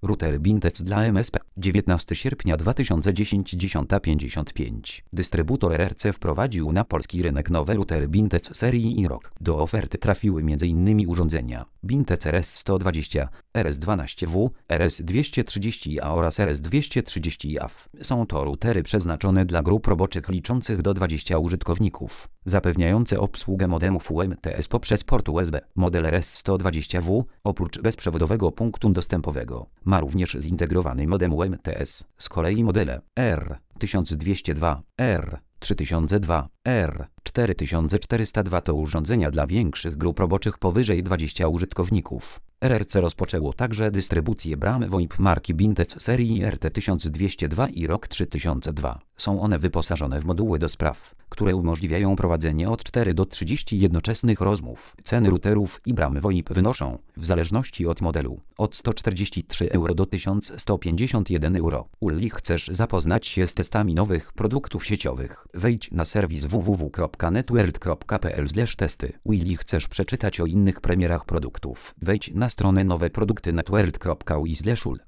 Router Bintetz dla MSP. 19 sierpnia 2010 10:55. Dystrybutor RRC wprowadził na polski rynek nowe routery Bintetz serii IROC. Do oferty trafiły m.in. urządzenia Bintetz RS120, RS12W, RS230A oraz RS230AF. Są to routery przeznaczone dla grup roboczych liczących do 20 użytkowników, zapewniające obsługę modemów UMTS poprzez port USB. Model RS120W, oprócz bezprzewodowego punktu dostępowego, ma również zintegrowany modem UMTS. Z kolei modele R1202, R3002, R4402 to urządzenia dla większych grup roboczych powyżej 20 użytkowników. RRC rozpoczęło także dystrybucję bram VoIP marki Bintetz serii RT1202 i ROC 3002. Są one wyposażone w moduły do spraw, które umożliwiają prowadzenie od 4 do 30 jednoczesnych rozmów. Ceny routerów i bram VoIP wynoszą, w zależności od modelu, od 143 euro do 1151 euro. Uli, chcesz zapoznać się z testami nowych produktów sieciowych? Wejdź na serwis www.networld.pl/testy. Willi, chcesz przeczytać o innych premierach produktów? Wejdź na stronę nowe produkty networld.ui/ul.